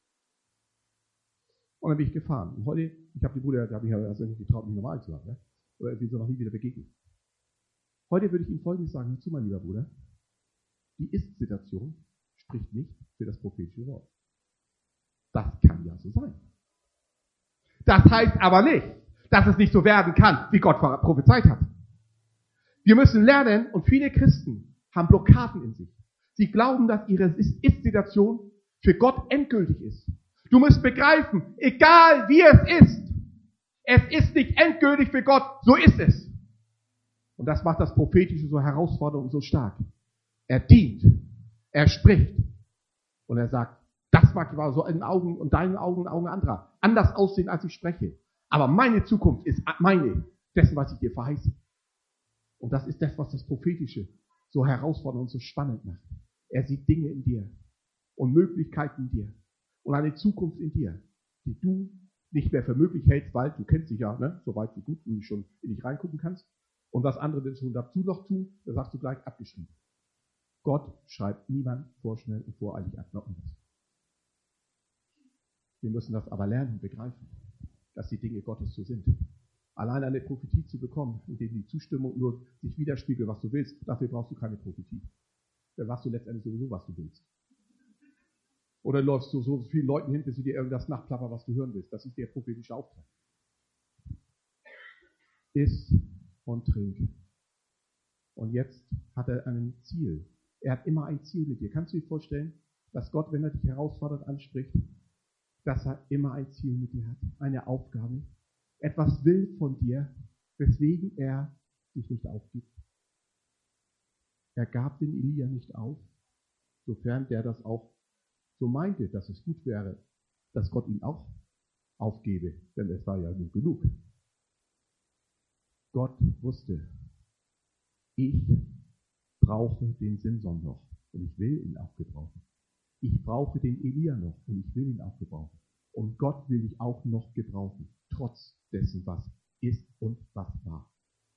Und dann bin ich gefahren. Und heute, ich habe die Bruder, da habe ich also nicht getraut, mich normal zu sagen, ne? Oder sie so noch nie wieder begegnet. Heute würde ich ihm Folgendes sagen, hör zu, mein lieber Bruder, die Ist-Situation spricht nicht für das prophetische Wort. Das kann ja so sein. Das heißt aber nicht, dass es nicht so werden kann, wie Gott prophezeit hat. Wir müssen lernen, und viele Christen haben Blockaden in sich. Sie glauben, dass ihre Ist-Situation für Gott endgültig ist. Du musst begreifen, egal wie es ist, es ist nicht endgültig für Gott, so ist es. Und das macht das Prophetische so herausfordernd und so stark. Er dient, er spricht und er sagt, das mag zwar so in Augen und deinen Augen und Augen anderer anders aussehen, als ich spreche. Aber meine Zukunft ist meine, dessen, was ich dir verheiße. Und das ist das, was das Prophetische so herausfordernd und so spannend macht. Er sieht Dinge in dir und Möglichkeiten in dir und eine Zukunft in dir, die du nicht mehr für möglich hältst, weil du kennst dich ja, ne, so weit so gut, du schon in dich reingucken kannst. Und was andere denn schon dazu noch tun, da sagst du gleich abgeschrieben. Gott schreibt niemand vorschnell und voreilig ab. Wir müssen das aber lernen und begreifen, dass die Dinge Gottes so sind. Allein eine Prophetie zu bekommen, in dem die Zustimmung nur sich widerspiegelt, was du willst, dafür brauchst du keine Prophetie. Dann machst du letztendlich sowieso, was du willst. Oder läufst du so vielen Leuten hin, bis sie dir irgendwas nachplappern, was du hören willst. Das ist der prophetische Auftrag. Iss und trink. Und jetzt hat er ein Ziel. Er hat immer ein Ziel mit dir. Kannst du dir vorstellen, dass Gott, wenn er dich herausfordert, anspricht, dass er immer ein Ziel mit dir hat, eine Aufgabe, etwas will von dir, weswegen er dich nicht aufgibt. Er gab den Elia nicht auf, sofern der das auch so meinte, dass es gut wäre, dass Gott ihn auch aufgebe, denn es war ja nun genug. Gott wusste, ich brauche den Simson noch und ich will ihn auch gebrauchen. Ich brauche den Elia noch und ich will ihn auch gebrauchen. Und Gott will dich auch noch gebrauchen, trotz dessen, was ist und was war.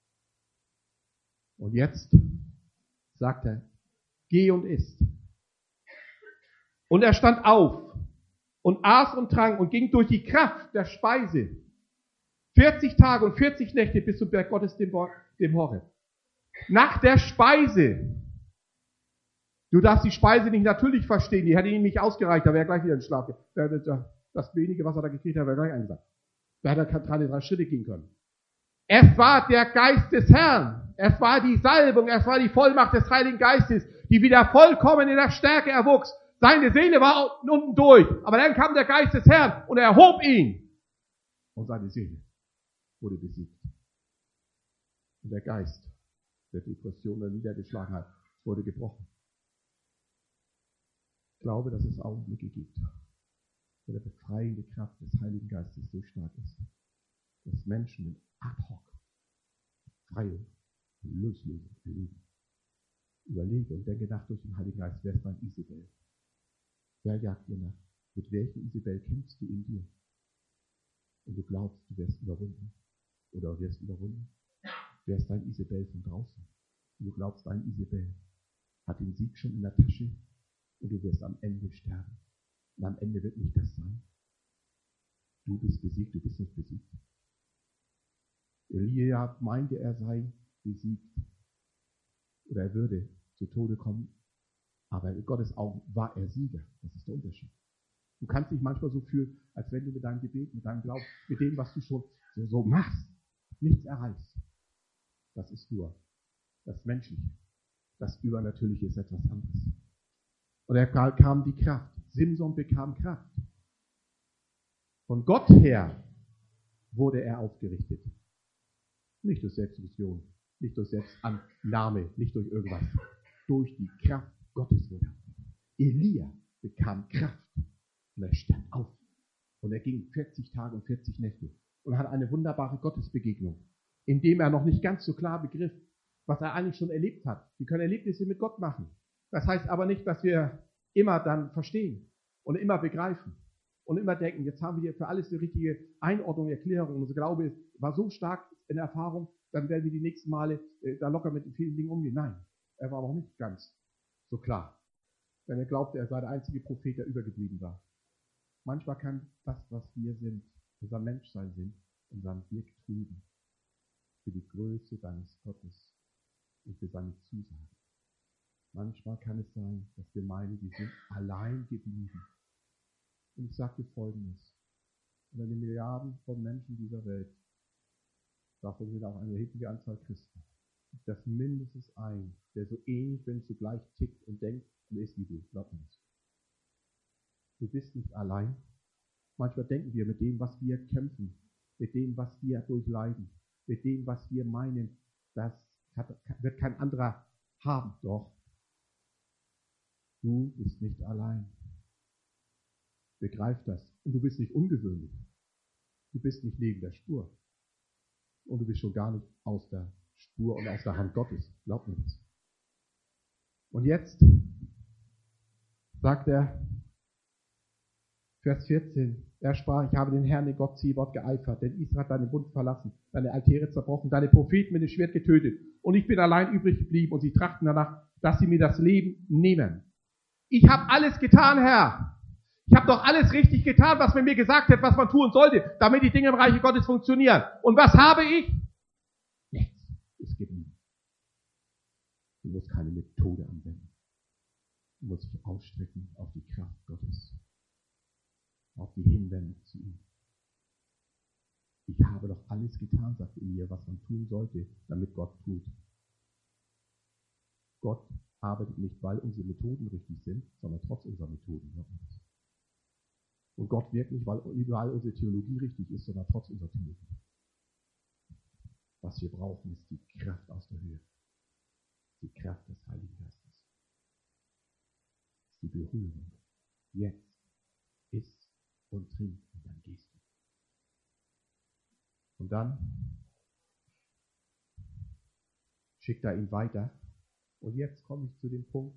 Und jetzt sagt er, geh und isst. Und er stand auf und aß und trank und ging durch die Kraft der Speise vierzig Tage und vierzig Nächte bis zum Berg Gottes, dem Horeb. Nach der Speise. Du darfst die Speise nicht natürlich verstehen, die hätte ihm nicht ausgereicht, da wäre er gleich wieder in den Schlaf gegangen. Das wenige, was er da gekriegt hat, wäre gleich eingesagt. Da hätte er drei, drei Schritte gehen können. Es war der Geist des Herrn. Es war die Salbung, es war die Vollmacht des Heiligen Geistes, die wieder vollkommen in der Stärke erwuchs. Seine Seele war unten durch, aber dann kam der Geist des Herrn und er erhob ihn. Und seine Seele wurde besiegt. Und der Geist der Depression, der niedergeschlagen hat, wurde gebrochen. Ich glaube, dass es Augenblicke gibt, wo die befreiende Kraft des Heiligen Geistes so stark ist, dass Menschen in ad hoc freie Loslösung erleben. Überlege und denke nach durch den Heiligen Geist, wer ist dein Isabel? Wer jagt dir nach? Mit welchem Isabel kämpfst du in dir? Und du glaubst, du wirst überwunden. Oder wirst überwunden. Wer ist dein Isabel von draußen? Und du glaubst, dein Isabel hat den Sieg schon in der Tasche und du wirst am Ende sterben. Und am Ende wird nicht das sein. Du bist besiegt, du bist nicht besiegt. Elia meinte, er sei besiegt. Oder er würde zu Tode kommen. Aber in Gottes Augen war er Sieger. Das ist der Unterschied. Du kannst dich manchmal so fühlen, als wenn du mit deinem Gebet, mit deinem Glauben, mit dem, was du schon so, so machst, nichts erreichst. Das ist nur das Menschliche. Das Übernatürliche ist etwas anderes. Und er kam die Kraft. Simson bekam Kraft. Von Gott her wurde er aufgerichtet. Nicht durch Selbstvision, nicht durch Selbstannahme, nicht durch irgendwas. Durch die Kraft Gottes wurde er aufgerichtet. Elia bekam Kraft und er stand auf. Und er ging vierzig Tage und vierzig Nächte und hat eine wunderbare Gottesbegegnung, indem er noch nicht ganz so klar begriff, was er eigentlich schon erlebt hat. Wir können Erlebnisse mit Gott machen. Das heißt aber nicht, dass wir immer dann verstehen und immer begreifen und immer denken, jetzt haben wir hier für alles die richtige Einordnung, Erklärung. Unser Glaube war so stark in Erfahrung, dann werden wir die nächsten Male äh, da locker mit vielen Dingen umgehen. Nein, er war noch nicht ganz so klar. Denn er glaubte, er sei der einzige Prophet, der übergeblieben war. Manchmal kann das, was wir sind, unser Menschsein sind, unseren Blick trüben für die Größe deines Gottes und für seine Zusagen. Manchmal kann es sein, dass wir meinen, wir sind allein geblieben. Und ich sage dir Folgendes. Unter den Milliarden von Menschen dieser Welt, davon sind auch eine erhebliche Anzahl Christen, gibt das mindestens ein, der so ähnlich, wenn zugleich tickt und denkt und ist wie du. Glaub mir das. Du bist nicht allein. Manchmal denken wir mit dem, was wir kämpfen, mit dem, was wir durchleiden, mit dem, was wir meinen, das wird kein anderer haben. Doch, du bist nicht allein. Begreif das. Und du bist nicht ungewöhnlich. Du bist nicht neben der Spur. Und du bist schon gar nicht aus der Spur und aus der Hand Gottes. Glaub mir das. Und jetzt sagt er, Vers vierzehn, er sprach, ich habe den Herrn, den Gott Zebaoth, geeifert, denn Israel hat deinen Bund verlassen, deine Altäre zerbrochen, deine Propheten mit dem Schwert getötet, und ich bin allein übrig geblieben, und sie trachten danach, dass sie mir das Leben nehmen. Ich habe alles getan, Herr. Ich habe doch alles richtig getan, was man mir gesagt hat, was man tun sollte, damit die Dinge im Reiche Gottes funktionieren. Und was habe ich? Nichts ist geblieben. Du musst keine Methode anwenden. Du musst dich ausstrecken auf die Kraft Gottes. auf die Hinwendung zu ihm. Ich habe doch alles getan, sagt Elia, was man tun sollte, damit Gott tut. Gott arbeitet nicht, weil unsere Methoden richtig sind, sondern trotz unserer Methoden. Und Gott wirkt nicht, weil überall unsere Theologie richtig ist, sondern trotz unserer Theologie. Was wir brauchen, ist die Kraft aus der Höhe. Die Kraft des Heiligen Geistes. Die Berührung. Jetzt. Iss und trink und dann gehst du. Und dann schickt er ihn weiter. Und jetzt komme ich zu dem Punkt,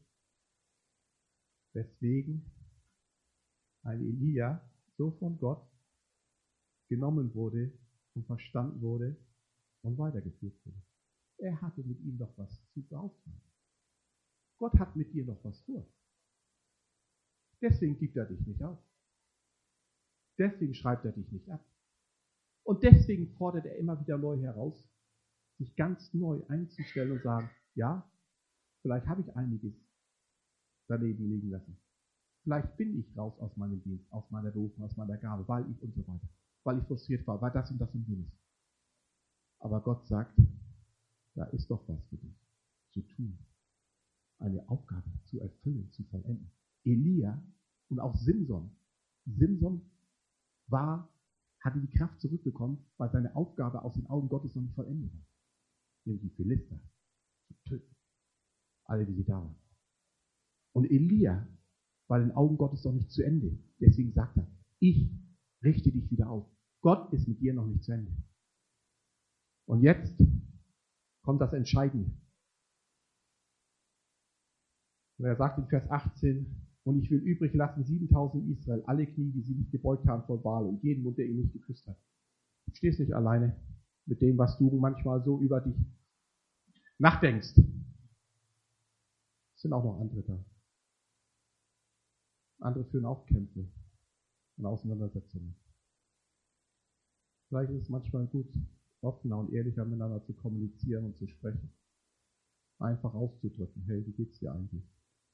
weswegen ein Elia so von Gott genommen wurde und verstanden wurde und weitergeführt wurde. Er hatte mit ihm doch was zu beauftragen. Gott hat mit dir noch was vor. Deswegen gibt er dich nicht auf. Deswegen schreibt er dich nicht ab. Und deswegen fordert er immer wieder neu heraus, sich ganz neu einzustellen und sagen, ja, vielleicht habe ich einiges daneben liegen lassen. Vielleicht bin ich raus aus meinem Dienst, aus meiner Berufung, aus meiner Gabe, weil ich und so weiter, weil ich frustriert war, weil das und das und jenes. Aber Gott sagt, da ist doch was für dich zu tun, eine Aufgabe zu erfüllen, zu vollenden. Elia und auch Simson. Simson war, hatte die Kraft zurückbekommen, weil seine Aufgabe aus den Augen Gottes noch nicht vollendet war. Nämlich die Philister zu töten. Alle, die sie da waren. Und Elia war in den Augen Gottes noch nicht zu Ende. Deswegen sagt er, ich richte dich wieder auf. Gott ist mit dir noch nicht zu Ende. Und jetzt kommt das Entscheidende. Und er sagt in Vers achtzehn, und ich will übrig lassen siebentausend in Israel, alle Knie, die sie nicht gebeugt haben vor Baal und jeden Mund, der ihn nicht geküsst hat. Du stehst nicht alleine mit dem, was du manchmal so über dich nachdenkst. Es sind auch noch andere da. Andere führen auch Kämpfe und Auseinandersetzungen. Vielleicht ist es manchmal gut, offener und ehrlicher miteinander zu kommunizieren und zu sprechen. Einfach auszudrücken, hey, wie geht's dir eigentlich?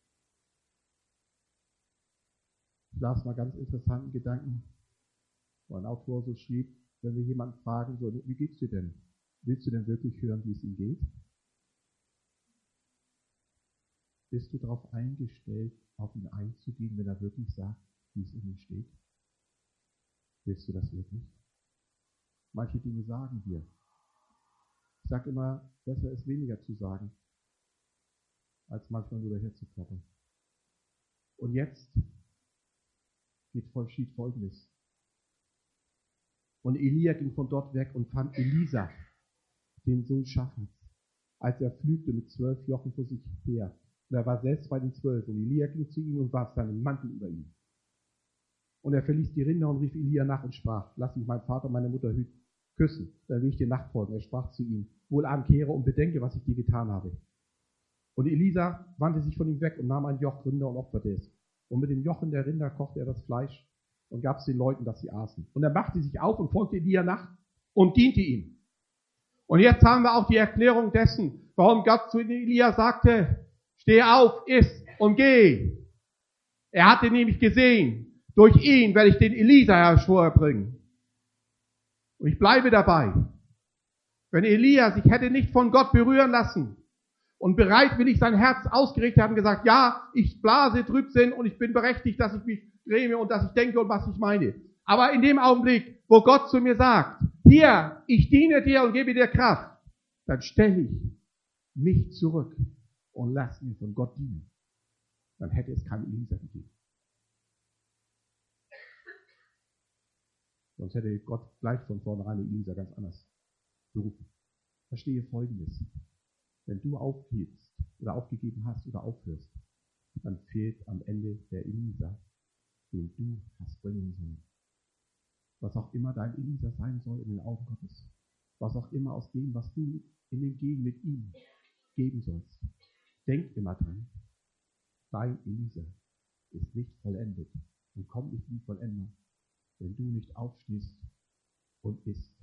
Ich las mal ganz interessanten Gedanken, wo ein Autor so schrieb, wenn wir jemanden fragen, so, wie geht's dir denn? Willst du denn wirklich hören, wie es ihm geht? Bist du darauf eingestellt, auf ihn einzugehen, wenn er wirklich sagt, wie es in ihm steht? Willst du das wirklich? Manche Dinge sagen wir. Ich sage immer, besser ist weniger zu sagen, als manchmal nur daher zu klappern. Und jetzt geht vollschied Folgendes. Und Elia ging von dort weg und fand Elisa, den Sohn Schaffans, als er pflügte mit zwölf Jochen vor sich her. Und er war selbst bei den zwölf. Und Elia ging zu ihm und warf seinen Mantel über ihn. Und er verließ die Rinder und rief Elia nach und sprach, lass mich meinen Vater und meine Mutter küssen, dann will ich dir nachfolgen. Er sprach zu ihm, wohlan kehre und bedenke, was ich dir getan habe. Und Elisa wandte sich von ihm weg und nahm ein Joch Rinder und opferte es. Und mit dem Jochen der Rinder kochte er das Fleisch und gab es den Leuten, dass sie aßen. Und er machte sich auf und folgte Elia nach und diente ihm. Und jetzt haben wir auch die Erklärung dessen, warum Gott zu Elia sagte, steh auf, iss und geh. Er hatte nämlich gesehen, durch ihn werde ich den Elisa hervorbringen. Und ich bleibe dabei. Wenn Elia sich hätte nicht von Gott berühren lassen und bereitwillig sein Herz ausgerichtet hat und gesagt, ja, ich blase Trübsinn und ich bin berechtigt, dass ich mich gräme und dass ich denke und was ich meine. Aber in dem Augenblick, wo Gott zu mir sagt, hier, ich diene dir und gebe dir Kraft, dann stelle ich mich zurück und lass mir von Gott dienen. Dann hätte es keinen Elisa gegeben. Sonst hätte Gott gleich von vornherein Elisa ganz anders berufen. Verstehe Folgendes. Wenn du aufgibst oder aufgegeben hast oder aufhörst, dann fehlt am Ende der Elisa, den du hast bringen sollen. Was auch immer dein Elisa sein soll in den Augen Gottes. Was auch immer aus dem, was du in den Gehen mit ihm geben sollst. Denk immer dran, dein Elisa ist nicht vollendet und kommt nicht in Vollendung, wenn du nicht aufstehst und isst